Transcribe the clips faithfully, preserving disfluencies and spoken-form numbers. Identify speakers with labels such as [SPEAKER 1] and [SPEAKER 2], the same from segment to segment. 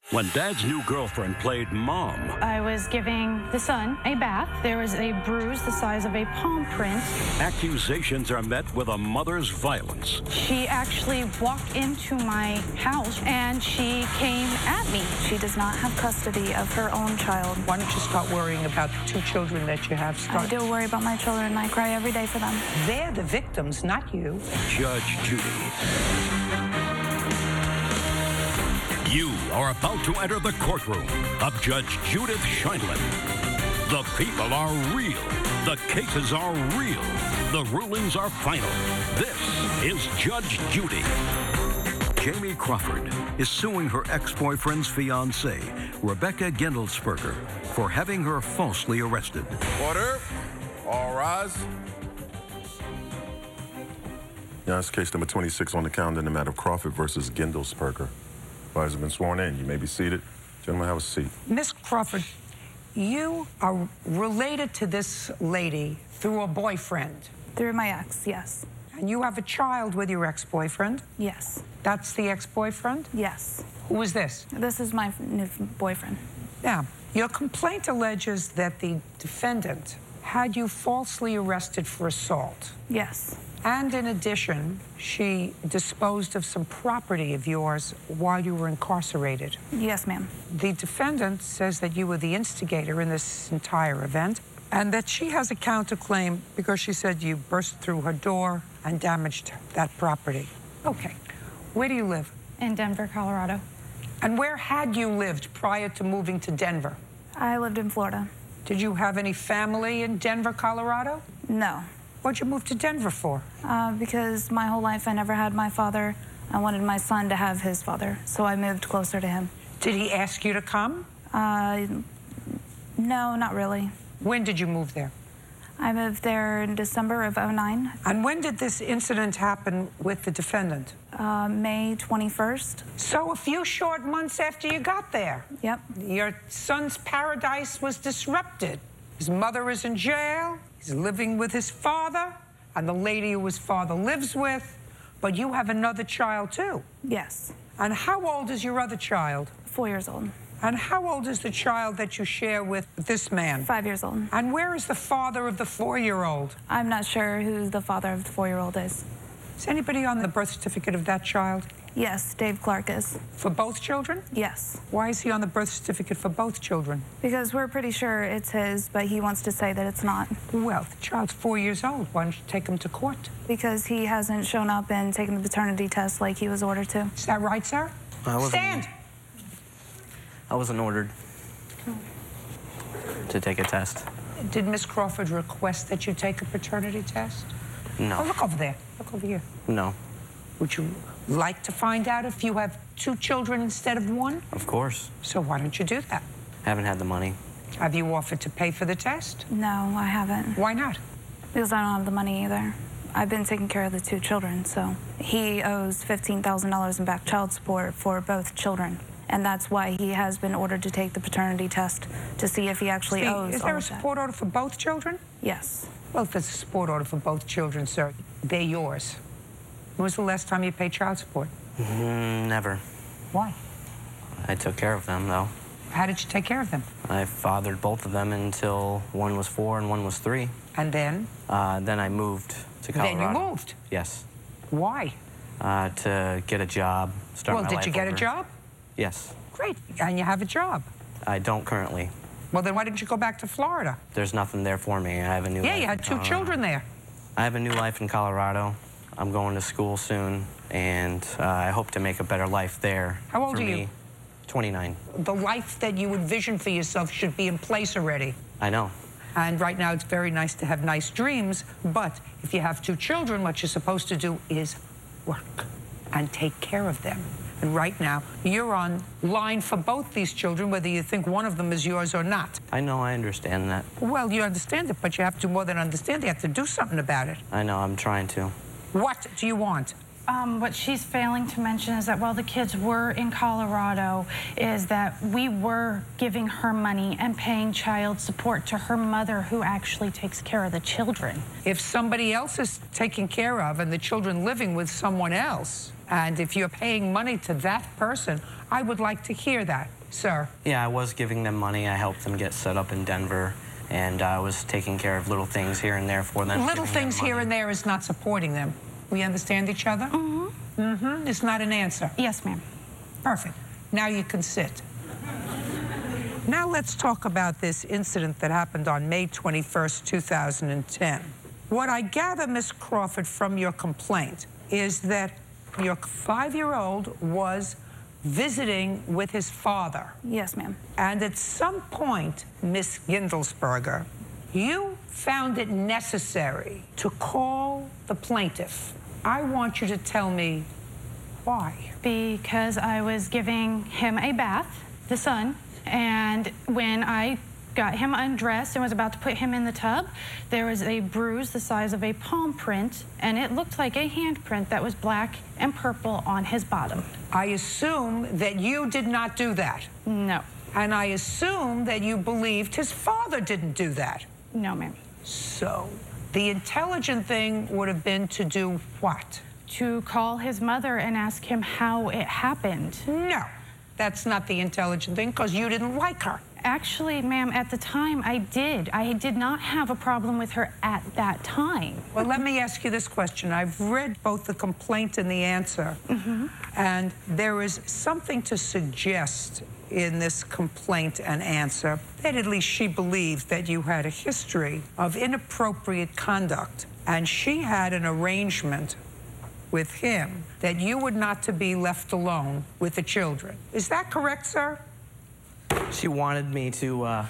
[SPEAKER 1] when Dad's new girlfriend played mom.
[SPEAKER 2] I was giving the son a bath. There was a bruise the size of a palm print.
[SPEAKER 1] Accusations are met with a mother's violence.
[SPEAKER 2] She actually walked into my house and she came at me.
[SPEAKER 3] She does not have custody of her own child.
[SPEAKER 4] Why don't you start worrying about the two children that you have? Start.
[SPEAKER 3] I do worry about my children. I cry every day for them.
[SPEAKER 4] They're the victims, not you.
[SPEAKER 1] Judge Judy. You are about to enter the courtroom of Judge Judith Sheindlin. The people are real. The cases are real. The rulings are final. This is Judge Judy. Jamie Crawford is suing her ex-boyfriend's fiancée, Rebecca Gendelsberger, for having her falsely arrested.
[SPEAKER 5] Order. All rise.
[SPEAKER 6] Yeah, it's case number twenty-six on the calendar in the matter of Crawford versus Gendelsberger. Advisor has been sworn in. You may be seated. Gentlemen, have a seat.
[SPEAKER 4] Miss Crawford, you are related to this lady through a boyfriend.
[SPEAKER 3] Through my ex, yes.
[SPEAKER 4] And you have a child with your ex-boyfriend?
[SPEAKER 3] Yes.
[SPEAKER 4] That's the ex-boyfriend?
[SPEAKER 3] Yes.
[SPEAKER 4] Who is this?
[SPEAKER 3] This is my new boyfriend.
[SPEAKER 4] Now, your complaint alleges that the defendant had you falsely arrested for assault.
[SPEAKER 3] Yes.
[SPEAKER 4] And in addition, she disposed of some property of yours while you were incarcerated.
[SPEAKER 3] Yes, ma'am.
[SPEAKER 4] The defendant says that you were the instigator in this entire event and that she has a counterclaim because she said you burst through her door and damaged that property. Okay. Where do you live?
[SPEAKER 2] In Denver, Colorado.
[SPEAKER 4] And where had you lived prior to moving to Denver?
[SPEAKER 3] I lived in Florida.
[SPEAKER 4] Did you have any family in Denver, Colorado?
[SPEAKER 3] No.
[SPEAKER 4] What'd you move to Denver for?
[SPEAKER 3] Uh, because my whole life I never had my father. I wanted my son to have his father, so I moved closer to him.
[SPEAKER 4] Did he ask you to come?
[SPEAKER 3] Uh, no, not really.
[SPEAKER 4] When did you move there?
[SPEAKER 3] I moved there in December of oh nine.
[SPEAKER 4] And when did this incident happen with the defendant?
[SPEAKER 3] Uh, May twenty-first.
[SPEAKER 4] So a few short months after you got there.
[SPEAKER 3] Yep.
[SPEAKER 4] Your son's paradise was disrupted. His mother is in jail. He's living with his father and the lady who his father lives with. But you have another child, too.
[SPEAKER 3] Yes.
[SPEAKER 4] And how old is your other child?
[SPEAKER 3] Four years old.
[SPEAKER 4] And how old is the child that you share with this man?
[SPEAKER 3] Five years old.
[SPEAKER 4] And where is the father of the four-year-old?
[SPEAKER 3] I'm not sure who the father of the four-year-old is.
[SPEAKER 4] Is anybody on the birth certificate of that child?
[SPEAKER 3] Yes, Dave Clark is.
[SPEAKER 4] For both children?
[SPEAKER 3] Yes.
[SPEAKER 4] Why is he on the birth certificate for both children?
[SPEAKER 3] Because we're pretty sure it's his, but he wants to say that it's not.
[SPEAKER 4] Well, the child's four years old. Why don't you take him to court?
[SPEAKER 3] Because he hasn't shown up and taken the paternity test like he was ordered to.
[SPEAKER 4] Is that right, sir?
[SPEAKER 7] I wasn't,
[SPEAKER 4] Stand!
[SPEAKER 7] I wasn't ordered to take a test.
[SPEAKER 4] Did Miss Crawford request that you take a paternity test?
[SPEAKER 7] No.
[SPEAKER 4] Oh, look over there. Look over here.
[SPEAKER 7] No.
[SPEAKER 4] Would you like to find out if you have two children instead of one?
[SPEAKER 7] Of course.
[SPEAKER 4] So why don't you do that?
[SPEAKER 7] Haven't had the money.
[SPEAKER 4] Have you offered to pay for the test?
[SPEAKER 3] No, I haven't.
[SPEAKER 4] Why not?
[SPEAKER 3] Because I don't have the money either. I've been taking care of the two children, so he owes fifteen thousand dollars in back child support for both children. And that's why he has been ordered to take the paternity test to see if he actually
[SPEAKER 4] See,
[SPEAKER 3] owes
[SPEAKER 4] is there
[SPEAKER 3] all
[SPEAKER 4] a
[SPEAKER 3] of that.
[SPEAKER 4] support order for both children?
[SPEAKER 3] Yes.
[SPEAKER 4] Well, if there's a support order for both children, sir, they're yours. When was the last time you paid child support?
[SPEAKER 7] Mm, never.
[SPEAKER 4] Why?
[SPEAKER 7] I took care of them, though.
[SPEAKER 4] How did you take care of them?
[SPEAKER 7] I fathered both of them until one was four and one was three.
[SPEAKER 4] And then?
[SPEAKER 7] Uh, then I moved to Colorado.
[SPEAKER 4] Then you moved?
[SPEAKER 7] Yes.
[SPEAKER 4] Why?
[SPEAKER 7] Uh, to get a job, start
[SPEAKER 4] Well,
[SPEAKER 7] my
[SPEAKER 4] did
[SPEAKER 7] life
[SPEAKER 4] you get
[SPEAKER 7] over.
[SPEAKER 4] a job?
[SPEAKER 7] Yes.
[SPEAKER 4] Great. And you have a job?
[SPEAKER 7] I don't currently.
[SPEAKER 4] Well, then why didn't you go back to Florida?
[SPEAKER 7] There's nothing there for me. I have a new
[SPEAKER 4] Yeah,
[SPEAKER 7] life
[SPEAKER 4] you had
[SPEAKER 7] in
[SPEAKER 4] two
[SPEAKER 7] Colorado.
[SPEAKER 4] children there.
[SPEAKER 7] I have a new life in Colorado. I'm going to school soon, and uh, I hope to make a better life there.
[SPEAKER 4] How old
[SPEAKER 7] for
[SPEAKER 4] are you?
[SPEAKER 7] me. twenty-nine.
[SPEAKER 4] The life that you envision for yourself should be in place already.
[SPEAKER 7] I know.
[SPEAKER 4] And right now, it's very nice to have nice dreams, but if you have two children, what you're supposed to do is work and take care of them. And right now, you're on line for both these children, whether you think one of them is yours or not.
[SPEAKER 7] I know, I understand that.
[SPEAKER 4] Well, you understand it, but you have to more than understand. You have to do something about it.
[SPEAKER 7] I know, I'm trying to.
[SPEAKER 4] What do you want?
[SPEAKER 2] Um, what she's failing to mention is that while the kids were in Colorado, is that we were giving her money and paying child support to her mother, who actually takes care of the children.
[SPEAKER 4] If somebody else is taken care of and the children living with someone else, and if you're paying money to that person, I would like to hear that. sir?
[SPEAKER 7] Yeah, I was giving them money. I helped them get set up in Denver, and I was taking care of little things here and there for them.
[SPEAKER 4] Little things here and there is not supporting them. We understand each other?
[SPEAKER 2] Mm-hmm.
[SPEAKER 4] Mm-hmm. It's not an answer.
[SPEAKER 2] Yes, ma'am.
[SPEAKER 4] Perfect. Now you can sit. Now let's talk about this incident that happened on May twenty-first, two thousand ten. What I gather, Miss Crawford, from your complaint is that your five-year-old was visiting with his father.
[SPEAKER 3] Yes, ma'am.
[SPEAKER 4] And at some point, Miss Gindelsberger, you found it necessary to call the plaintiff. I want you to tell me why.
[SPEAKER 2] Because I was giving him a bath, the son, and when I got him undressed and was about to put him in the tub, there was a bruise the size of a palm print, and it looked like a handprint that was black and purple on his bottom.
[SPEAKER 4] I assume that you did not do that.
[SPEAKER 2] No.
[SPEAKER 4] And I assume that you believed his father didn't do that.
[SPEAKER 2] No, ma'am.
[SPEAKER 4] So the intelligent thing would have been to do what?
[SPEAKER 2] To call his mother and ask him how it happened.
[SPEAKER 4] No, that's not the intelligent thing, because you didn't like her.
[SPEAKER 2] Actually, ma'am, at the time, I did. I did not have a problem with her at that time.
[SPEAKER 4] Well, let me ask you this question. I've read both the complaint and the answer, mm-hmm. and there is something to suggest in this complaint and answer that at least she believes that you had a history of inappropriate conduct, and she had an arrangement with him that you were not to be left alone with the children. Is that correct, sir?
[SPEAKER 7] She wanted me to uh,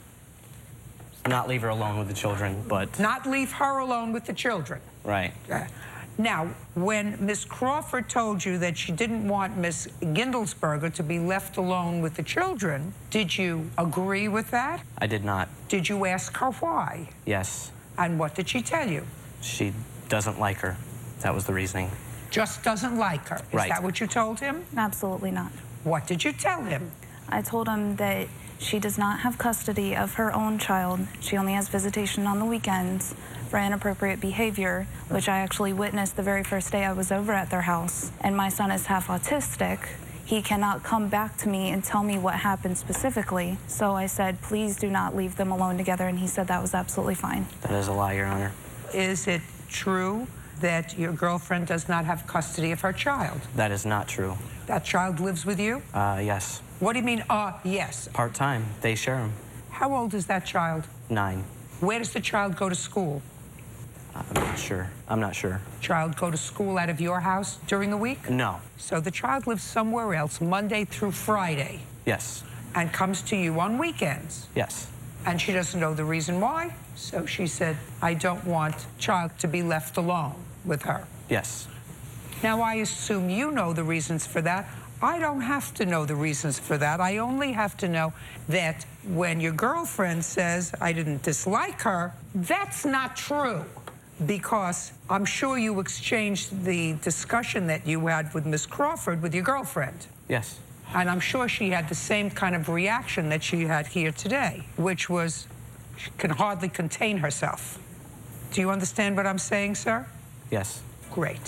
[SPEAKER 7] not leave her alone with the children, but...
[SPEAKER 4] Not leave her alone with the children.
[SPEAKER 7] Right.
[SPEAKER 4] Uh, now, when Miss Crawford told you that she didn't want Miss Gindelsberger to be left alone with the children, did you agree with that?
[SPEAKER 7] I did not.
[SPEAKER 4] Did you ask her why?
[SPEAKER 7] Yes.
[SPEAKER 4] And what did she tell you?
[SPEAKER 7] She doesn't like her. That was the reasoning.
[SPEAKER 4] Just doesn't like her. Is
[SPEAKER 7] Right.
[SPEAKER 4] that what you told him?
[SPEAKER 3] Absolutely not.
[SPEAKER 4] What did you tell him?
[SPEAKER 3] I told him that she does not have custody of her own child. She only has visitation on the weekends for inappropriate behavior, which I actually witnessed the very first day I was over at their house. And my son is half autistic. He cannot come back to me and tell me what happened specifically. So I said, please do not leave them alone together, and he said that was absolutely fine.
[SPEAKER 7] That is a lie, Your Honor.
[SPEAKER 4] Is it true that your girlfriend does not have custody of her child?
[SPEAKER 7] That is not true.
[SPEAKER 4] That child lives with you?
[SPEAKER 7] Uh, yes.
[SPEAKER 4] What do you mean, uh, yes?
[SPEAKER 7] Part-time. They share him.
[SPEAKER 4] How old is that child?
[SPEAKER 7] Nine.
[SPEAKER 4] Where does the child go to school?
[SPEAKER 7] I'm not sure. I'm not sure.
[SPEAKER 4] Child go to school out of your house during the week?
[SPEAKER 7] No.
[SPEAKER 4] So the child lives somewhere else Monday through Friday
[SPEAKER 7] Yes.
[SPEAKER 4] and comes to you on weekends.
[SPEAKER 7] Yes.
[SPEAKER 4] And she doesn't know the reason why. So she said, I don't want child to be left alone with her.
[SPEAKER 7] Yes.
[SPEAKER 4] Now, I assume you know the reasons for that. I don't have to know the reasons for that. I only have to know that when your girlfriend says, I didn't dislike her, that's not true. Because I'm sure you exchanged the discussion that you had with Miss Crawford with your girlfriend.
[SPEAKER 7] Yes.
[SPEAKER 4] And I'm sure she had the same kind of reaction that she had here today, which was she can hardly contain herself. Do you understand what I'm saying, sir?
[SPEAKER 7] Yes.
[SPEAKER 4] Great.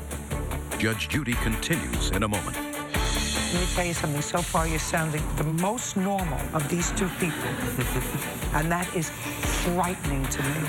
[SPEAKER 1] Judge Judy continues in a moment.
[SPEAKER 4] Let me tell you something. So far, you're sounding the most normal of these two people. And that is frightening to me.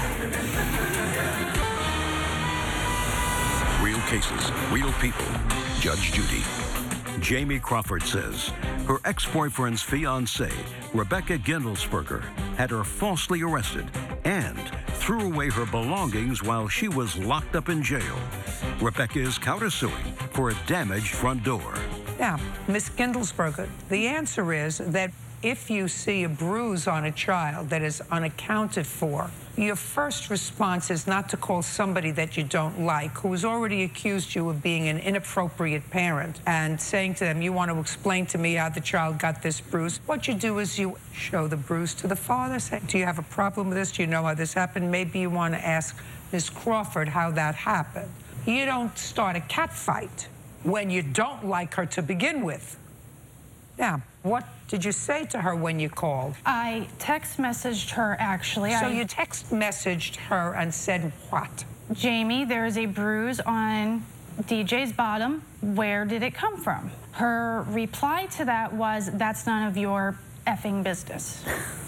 [SPEAKER 1] Real cases, real people. Judge Judy. Jamie Crawford says her ex-boyfriend's fiancée, Rebecca Gindelsberger, had her falsely arrested and threw away her belongings while she was locked up in jail. Rebecca is countersuing for a damaged front door.
[SPEAKER 4] Now, Miss Gindelsberger, the answer is that if you see a bruise on a child that is unaccounted for, your first response is not to call somebody that you don't like, who has already accused you of being an inappropriate parent, and saying to them, you want to explain to me how the child got this bruise. What you do is you show the bruise to the father, say, do you have a problem with this? Do you know how this happened? Maybe you want to ask Miss Crawford how that happened. You don't start a cat fight when you don't like her to begin with. Now, what did you say to her when you called?
[SPEAKER 2] I text messaged her, actually.
[SPEAKER 4] So
[SPEAKER 2] I,
[SPEAKER 4] you text messaged her and said what?
[SPEAKER 2] Jamie, there is a bruise on D J's bottom, where did it come from? Her reply to that was, that's none of your effing business.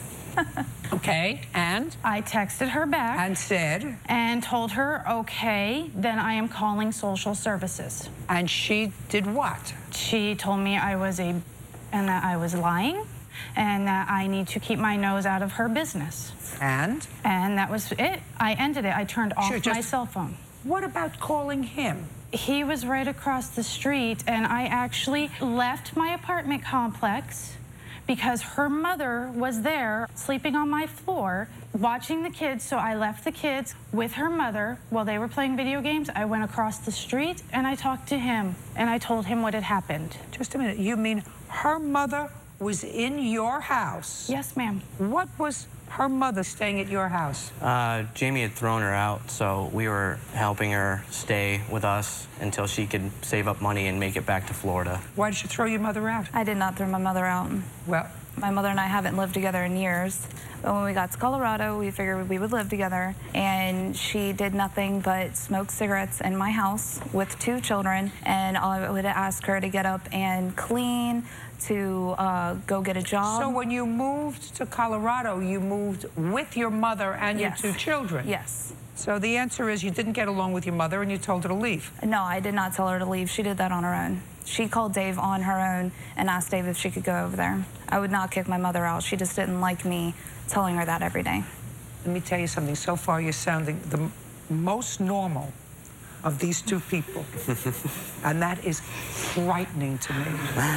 [SPEAKER 4] Okay, and?
[SPEAKER 2] I texted her back.
[SPEAKER 4] And said?
[SPEAKER 2] And told her, okay, then I am calling social services.
[SPEAKER 4] And she did what?
[SPEAKER 2] She told me I was a, and that I was lying, and that I need to keep my nose out of her business.
[SPEAKER 4] And?
[SPEAKER 2] And that was it. I ended it. I turned off
[SPEAKER 4] Sure, just-
[SPEAKER 2] my cell phone.
[SPEAKER 4] What about calling him?
[SPEAKER 2] He was right across the street, and I actually left my apartment complex because her mother was there sleeping on my floor watching the kids. So I left the kids with her mother while they were playing video games. I went across the street and I talked to him and I told him what had happened.
[SPEAKER 4] Just a minute. You mean her mother was in your house?
[SPEAKER 2] Yes, ma'am.
[SPEAKER 4] What was her mother staying at your house?
[SPEAKER 7] Uh, Jamie had thrown her out, so we were helping her stay with us until she could save up money and make it back to Florida.
[SPEAKER 4] Why did you throw your mother out?
[SPEAKER 3] I did not throw my mother out.
[SPEAKER 4] Well,
[SPEAKER 3] my mother and I haven't lived together in years. But when we got to Colorado, we figured we would live together. And she did nothing but smoke cigarettes in my house with two children. And I would ask her to get up and clean, to uh, go get a job.
[SPEAKER 4] So when you moved to Colorado, you moved with your mother and
[SPEAKER 3] Yes.
[SPEAKER 4] your two children?
[SPEAKER 3] Yes.
[SPEAKER 4] So the answer is you didn't get along with your mother and you told her to leave?
[SPEAKER 3] No, I did not tell her to leave. She did that on her own. She called Dave on her own and asked Dave if she could go over there. I would not kick my mother out. She just didn't like me telling her that every day.
[SPEAKER 4] Let me tell you something. So far, you're sounding the m- most normal of these two people. And that is frightening to me.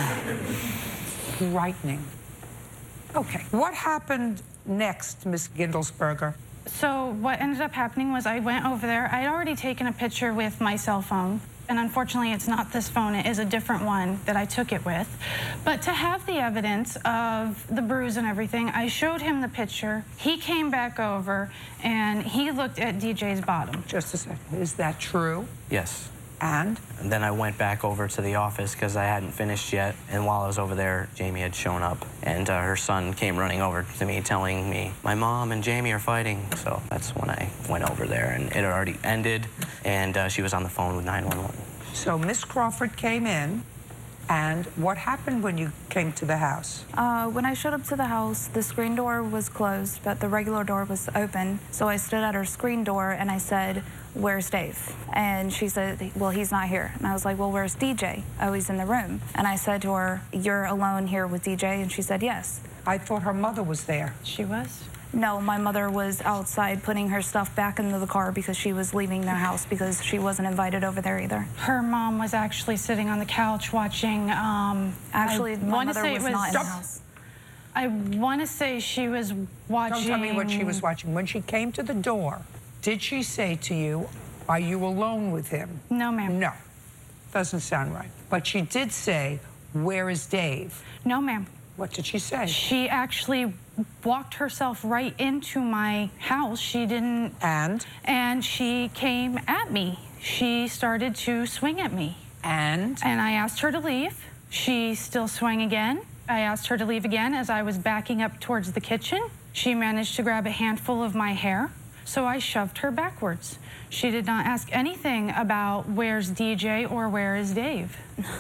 [SPEAKER 4] Frightening. Okay. What happened next, Miss Gindelsberger?
[SPEAKER 2] So what ended up happening was I went over there. I had already taken a picture with my cell phone. And unfortunately, it's not this phone. It is a different one that I took it with. But to have the evidence of the bruise and everything, I showed him the picture. He came back over, and he looked at D J's bottom.
[SPEAKER 4] Just a second. Is that true?
[SPEAKER 7] Yes.
[SPEAKER 4] And?
[SPEAKER 7] And then I went back over to the office because I hadn't finished yet. And while I was over there, Jamie had shown up. And uh, her son came running over to me telling me, my mom and Jamie are fighting. So that's when I went over there. And it had already ended. And uh, she was on the phone with nine one one.
[SPEAKER 4] So Miss Crawford came in. And what happened when you came to the house?
[SPEAKER 3] Uh, when I showed up to the house, the screen door was closed, but the regular door was open. So I stood at her screen door and I said, where's Dave? And she said, well, he's not here. And I was like, well, where's D J? Oh, he's in the room. And I said to her, you're alone here with D J? And she said, yes.
[SPEAKER 4] I thought her mother was there.
[SPEAKER 2] She was?
[SPEAKER 3] No, my mother was outside putting her stuff back into the car because she was leaving their house because she wasn't invited over there either.
[SPEAKER 2] Her mom was actually sitting on the couch watching. Um,
[SPEAKER 3] Actually,
[SPEAKER 2] I
[SPEAKER 3] my
[SPEAKER 2] wanna
[SPEAKER 3] mother
[SPEAKER 2] say
[SPEAKER 3] was,
[SPEAKER 2] it was
[SPEAKER 3] not in the
[SPEAKER 4] Stop.
[SPEAKER 3] house.
[SPEAKER 2] I want to say she was watching.
[SPEAKER 4] Don't tell me what she was watching. When she came to the door, did she say to you, are you alone with him?
[SPEAKER 2] No, ma'am.
[SPEAKER 4] No. Doesn't sound right. But she did say, where is Dave?
[SPEAKER 2] No, ma'am.
[SPEAKER 4] What did she say?
[SPEAKER 2] She actually walked herself right into my house. She didn't.
[SPEAKER 4] And?
[SPEAKER 2] And she came at me. She started to swing at me.
[SPEAKER 4] And?
[SPEAKER 2] And I asked her to leave. She still swung again. I asked her to leave again as I was backing up towards the kitchen. She managed to grab a handful of my hair, so I shoved her backwards. She did not ask anything about where's D J or where is Dave.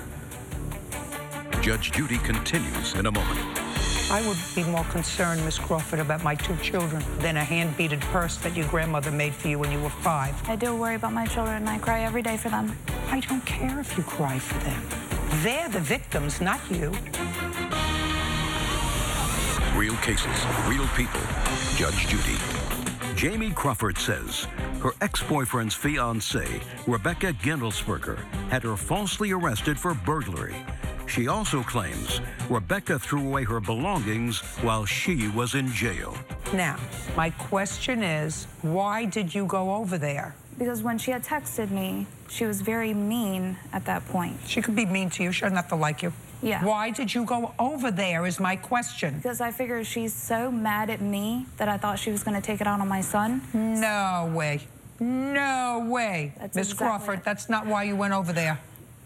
[SPEAKER 1] Judge Judy continues in a moment.
[SPEAKER 4] I would be more concerned, Miss Crawford, about my two children than a hand-beaded purse that your grandmother made for you when you were five.
[SPEAKER 3] I do worry about my children and I cry every day for them.
[SPEAKER 4] I don't care if you cry for them. They're the victims, not you.
[SPEAKER 1] Real cases, real people. Judge Judy. Jamie Crawford says her ex-boyfriend's fiancée, Rebecca Gindelsberger, had her falsely arrested for burglary. She also claims Rebecca threw away her belongings while she was in jail.
[SPEAKER 4] Now, my question is, why did you go over there?
[SPEAKER 3] Because when she had texted me, she was very mean at that point.
[SPEAKER 4] She could be mean to you. She doesn't have to like you.
[SPEAKER 3] Yeah.
[SPEAKER 4] Why did you go over there is my question.
[SPEAKER 3] Because I figured she's so mad at me that I thought she was going to take it out on my son.
[SPEAKER 4] No way. No way.
[SPEAKER 3] That's
[SPEAKER 4] Miss
[SPEAKER 3] exactly
[SPEAKER 4] Crawford,
[SPEAKER 3] it.
[SPEAKER 4] that's not why you went over there.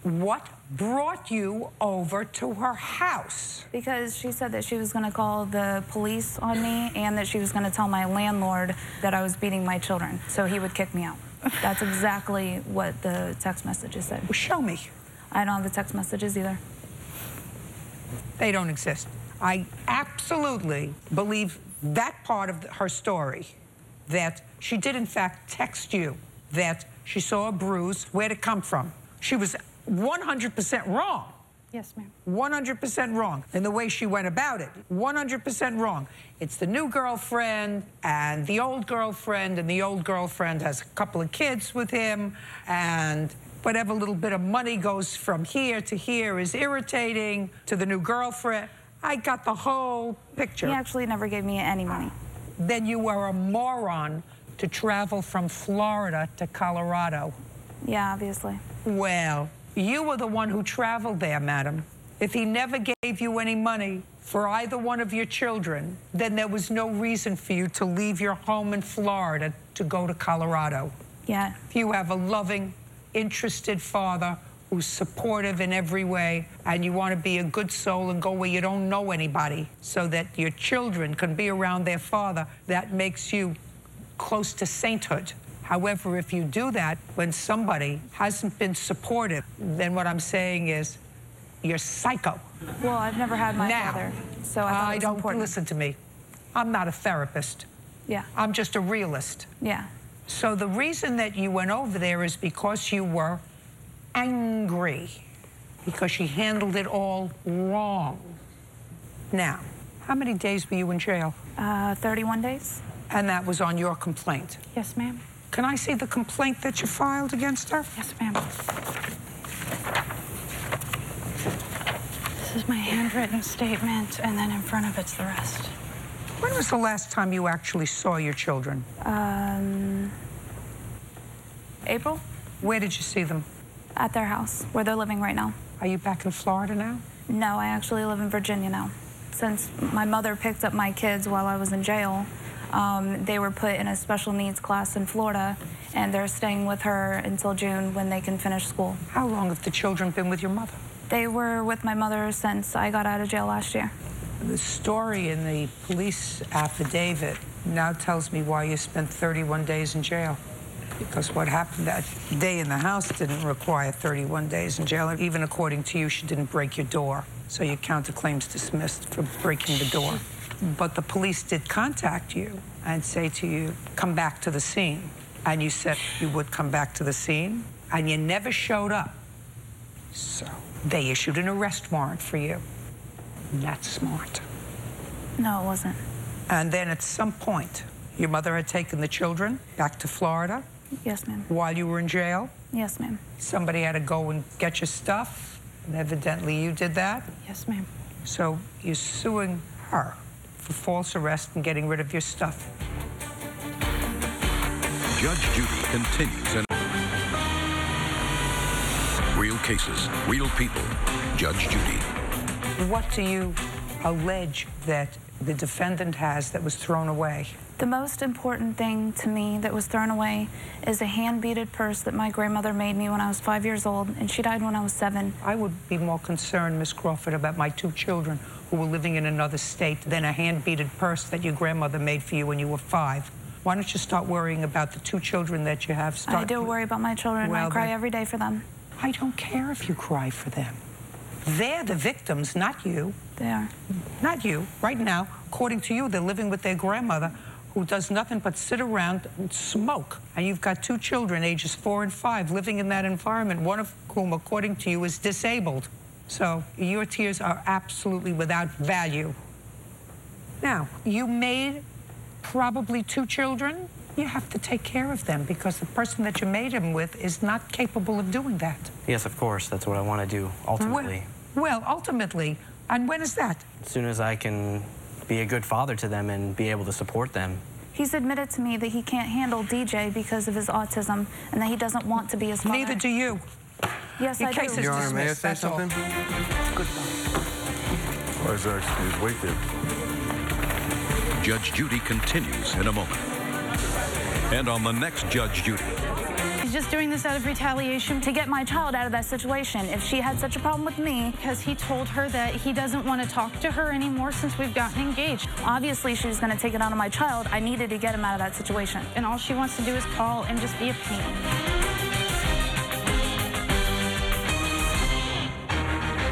[SPEAKER 4] what brought you over to her house?
[SPEAKER 3] Because she said that she was going to call the police on me and that she was going to tell my landlord that I was beating my children, so he would kick me out. That's exactly what the text messages said.
[SPEAKER 4] Well, show me.
[SPEAKER 3] I don't have the text messages either.
[SPEAKER 4] They don't exist. I absolutely believe that part of her story, that she did in fact text you, that she saw a bruise, where'd it come from? She was one hundred percent wrong.
[SPEAKER 2] Yes, ma'am.
[SPEAKER 4] one hundred percent wrong in the way she went about it. one hundred percent wrong. It's the new girlfriend and the old girlfriend, and the old girlfriend has a couple of kids with him, and whatever little bit of money goes from here to here is irritating to the new girlfriend. I got the whole picture.
[SPEAKER 3] He actually never gave me any money.
[SPEAKER 4] Then you were a moron to travel from Florida to Colorado.
[SPEAKER 3] Yeah, obviously.
[SPEAKER 4] Well, you were the one who traveled there, madam. If he never gave you any money for either one of your children, then there was no reason for you to leave your home in Florida to go to Colorado.
[SPEAKER 3] Yeah.
[SPEAKER 4] If you have a loving, interested father who's supportive in every way, and you want to be a good soul and go where you don't know anybody so that your children can be around their father, that makes you close to sainthood. However, if you do that when somebody hasn't been supportive, then what I'm saying is you're psycho.
[SPEAKER 3] Well, I've never had my
[SPEAKER 4] now,
[SPEAKER 3] father, so I thought
[SPEAKER 4] I
[SPEAKER 3] it was
[SPEAKER 4] don't
[SPEAKER 3] important.
[SPEAKER 4] listen to me. I'm not a therapist.
[SPEAKER 3] Yeah.
[SPEAKER 4] I'm just a realist.
[SPEAKER 3] Yeah.
[SPEAKER 4] So the reason that you went over there is because you were angry, because she handled it all wrong. Now, how many days were you in jail?
[SPEAKER 3] Uh, thirty-one days.
[SPEAKER 4] And that was on your complaint?
[SPEAKER 2] Yes, ma'am.
[SPEAKER 4] Can I see the complaint that you filed against her?
[SPEAKER 2] Yes, ma'am. This is my handwritten statement, and then in front of it's the rest.
[SPEAKER 4] When was the last time you actually saw your children?
[SPEAKER 3] Um, April?
[SPEAKER 4] Where did you see them?
[SPEAKER 3] At their house, where they're living right now.
[SPEAKER 4] Are you back in Florida now?
[SPEAKER 3] No, I actually live in Virginia now. Since my mother picked up my kids while I was in jail, um, they were put in a special needs class in Florida, and they're staying with her until June when they can finish school.
[SPEAKER 4] How long have the children been with your mother?
[SPEAKER 3] They were with my mother since I got out of jail last year.
[SPEAKER 4] The story in the police affidavit now tells me why you spent thirty-one days in jail. Because what happened that day in the house didn't require thirty-one days in jail. And even according to you, she didn't break your door. So your counterclaim's dismissed for breaking the door. But the police did contact you and say to you, come back to the scene. And you said you would come back to the scene, and you never showed up. So they issued an arrest warrant for you. That's smart.
[SPEAKER 3] No, it wasn't.
[SPEAKER 4] And then at some point, your mother had taken the children back to Florida.
[SPEAKER 3] Yes, ma'am.
[SPEAKER 4] While you were in jail.
[SPEAKER 3] Yes, ma'am.
[SPEAKER 4] Somebody had to go and get your stuff, and evidently you did that.
[SPEAKER 2] Yes, ma'am.
[SPEAKER 4] So you're suing her for false arrest and getting rid of your stuff.
[SPEAKER 1] Judge Judy continues in real cases, real people. Judge Judy.
[SPEAKER 4] What do you allege that the defendant has that was thrown away?
[SPEAKER 3] The most important thing to me that was thrown away is a hand-beaded purse that my grandmother made me when I was five years old, and she died when I was seven.
[SPEAKER 4] I would be more concerned, Miss Crawford, about my two children who were living in another state than a hand-beaded purse that your grandmother made for you when you were five. Why don't you start worrying about the two children that you have? Start
[SPEAKER 3] I do worry about my children.
[SPEAKER 4] Well,
[SPEAKER 3] I cry
[SPEAKER 4] then-
[SPEAKER 3] every day for them.
[SPEAKER 4] I don't care if you cry for them. They're the victims, not you.
[SPEAKER 3] They are.
[SPEAKER 4] Not you. Right now, according to you, they're living with their grandmother who does nothing but sit around and smoke. And you've got two children, ages four and five, living in that environment, one of whom, according to you, is disabled. So your tears are absolutely without value. Now, you made probably two children. You have to take care of them because the person that you made them with is not capable of doing that.
[SPEAKER 7] Yes, of course. That's what I want to do, ultimately.
[SPEAKER 4] Well, well, ultimately. And when is that?
[SPEAKER 7] As soon as I can be a good father to them and be able to support them.
[SPEAKER 3] He's admitted to me that he can't handle D J because of his autism and that he doesn't want to be his father.
[SPEAKER 4] Neither do you.
[SPEAKER 3] Yes,
[SPEAKER 4] Your
[SPEAKER 3] I
[SPEAKER 4] case
[SPEAKER 3] do.
[SPEAKER 4] is
[SPEAKER 8] Your Honor, may I
[SPEAKER 4] dismissed,
[SPEAKER 8] say
[SPEAKER 4] that's all.
[SPEAKER 8] something?
[SPEAKER 6] Why is that? Excuse, wait there.
[SPEAKER 1] Judge Judy continues in a moment. and on the next Judge Judy.
[SPEAKER 2] He's just doing this out of retaliation
[SPEAKER 3] To get my child out of that situation. If she had such a problem with me,
[SPEAKER 2] because he told her that he doesn't want to talk to her anymore since we've gotten engaged.
[SPEAKER 3] obviously she was going to take it out on my child. I needed to get him out of that situation.
[SPEAKER 2] And all she wants to do is call and just be a pain.